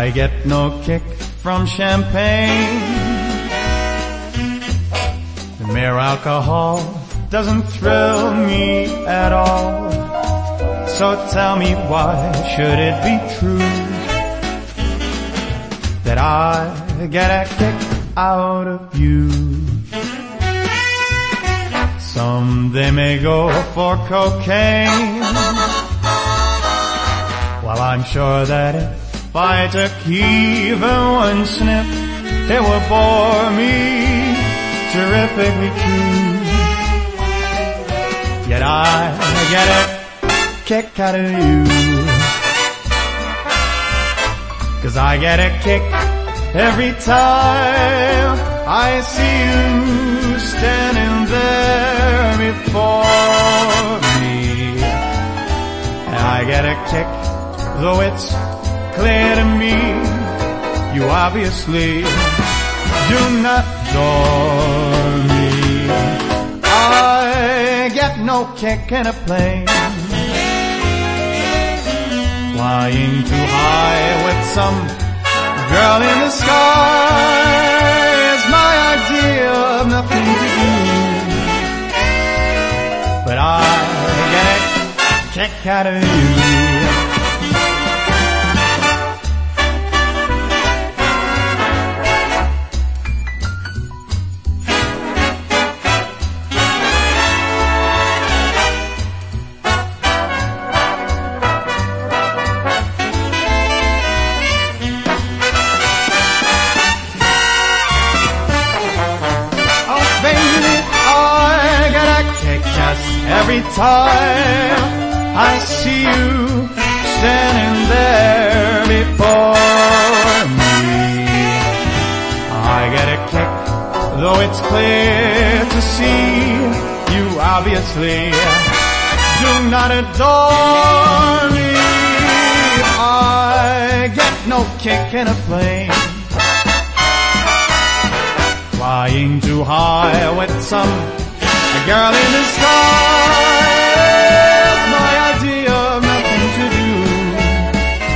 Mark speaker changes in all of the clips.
Speaker 1: I get no kick from champagne. The mere alcohol doesn't thrill me at all. So tell me, why should it be true that I get a kick out of you? Some they may go for cocaine. Well, I'm sure that if I took even one sniff, it would bore me terrifically true. Yet I get a kick out of you, 'cause I get a kick every time I see you standing there before me. And I get a kick, though it's clear to me you obviously do not adore me. I get no kick in a plane, flying too high with some girl in the sky is my idea of nothing to do. But I get a kick out of you. Every time I see you standing there before me, I get a kick, though it's clear to see you obviously do not adore me. I get no kick in a plane, flying too high with some girl in the sky is my idea of nothing to do.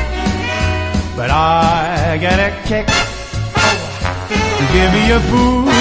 Speaker 1: But I get a kick to give me a boost